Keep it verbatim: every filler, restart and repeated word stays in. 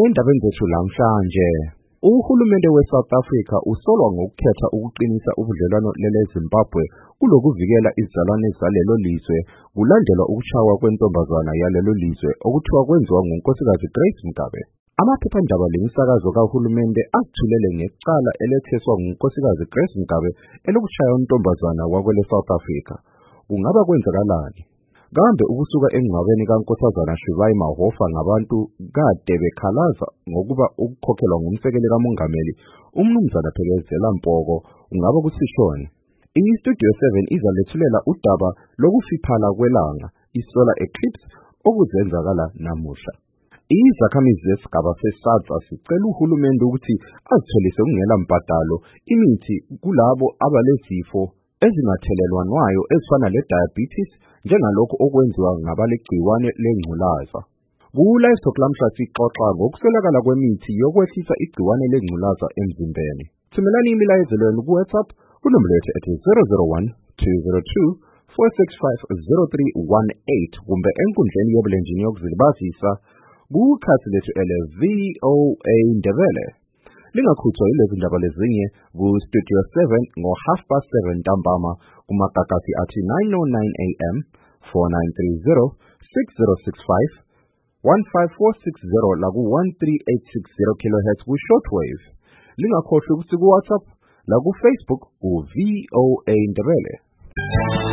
Endabeni zethu namhlanje, uhulumende we-South Africa usolwa ngokukhetha ukuqinisa ubudlelwano le-Zimbabwe kulokuvikela izizalwane zalelo lizwe kulandelwa ukushaywa kwentombazana yalelo lizwe okuthiwa kwenziwa ngunkosikazi Grace Mugabe. Amaphephandaba lemisakazo kahulumende akuthulele ngecala eletheswa ngunkosikazi Grace Mugabe elokushaya untombazana wakwele South Africa. Kungaba kwenzakalani? Kambe ukusuka engcwabeni kaNkosazana Shivayi Mahofa ngabantu kade bekhalaza ngokuba ukukhokhelwa ngumsekeli kamongameli umnumzana Phekezela Mpoko ungaba kusishona. I-Studio seven izalethulela udaba lokufiphala kwelanga i-solar eclipse okuzenzakala namuhla. Izakhamizi zesigaba se-SADS sicela uhulumende ukuthi azitholise kungela mbadalo imithi kulabo abalezifo ezingathelelwanwayo ezifana le-diabetes njengalokho okwenziwa ngabalegciwane lengculaza. Ku-Livestock lamhla sixoxa ngokuswelakala kwemithi yokwehlisa igciwane lengculaza emzimbeni. Thumelani imilayezo yenu ku-WhatsApp kunombolo yethu ethi zero zero one two zero two four six five zero three one eight kumbe enkundleni yebulenjini yokuzilibazisa kukhasi lethu ele V O A Ndebele. Lingakhuthwa yilezi ndaba lezinye ku-Studio seven ngo half past seven ntambama kumagagasi athi nine oh nine A M, four nine three zero, six zero six five, one five four six zero laku one three eight six zero kilohertz ku-shortwave. Lingakhohlwa ukuthi ku-WhatsApp laku-Facebook u-V O A Ndebele.